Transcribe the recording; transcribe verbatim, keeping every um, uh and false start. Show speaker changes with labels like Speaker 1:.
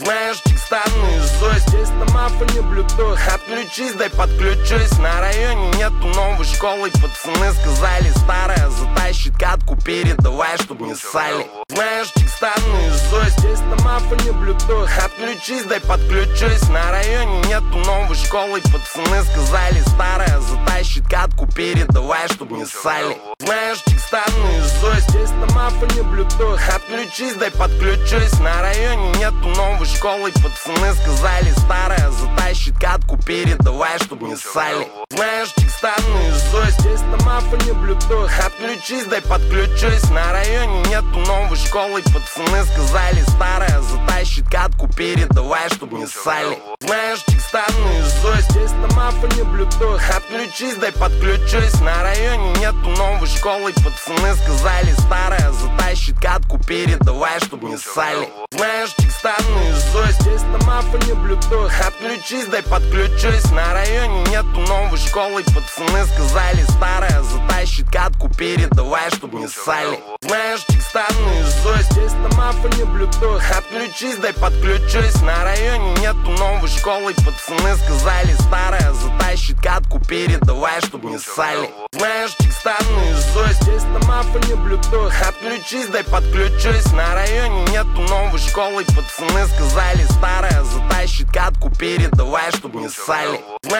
Speaker 1: Знаешь текста наизусть, здесь на мафоне блютуз. Отключись, дай подключусь. На районе нету новой школы. Пацаны сказали, старая затащит катку, передавай, чтоб не ссали. Знаешь текста наизусть, здесь на мафоне блютуз. Отключись, дай подключусь. На районе нету новой школы. Пацаны сказали, старая затащит катку, передавай, чтоб не ссали. Знаешь текста наизусть, здесь на мафоне блютуз. Отключись, дай подключусь. На районе нету новой школы. Пацаны сказали, старая затащит катку, передавай, чтоб не ссали. Знаешь текста наизусть, здесь на мафоне блютуз. Отключись, дай подключусь. На районе нету новой школы. Пацаны сказали, старая затащит катку, передавай, чтоб не ссали. Знаешь текста наизусть, здесь на мафоне блютуз. Отключись, дай подключусь. На районе нету новой школы. Пацаны сказали, старая затащит катку, передавай, чтоб не ссали. Знаешь текста наизусть, здесь на мафоне блютуз. Отключись, дай подключусь. На районе нету новой школы. Пацаны сказали, старая затащит катку, передавай, чтоб не ссали. Знаешь текста наизусть, здесь на мафоне блютуз. Отключись, дай подключусь. На районе нету новой школы. Пацаны сказали, старая затащит катку, передавай, чтоб не ссали. Знаешь текста наизусть, здесь на мафоне блютуз. Отключись, дай подключусь. На районе нету новой школы. Пацаны сказали, старая затащит катку, передавай, чтоб не ссали.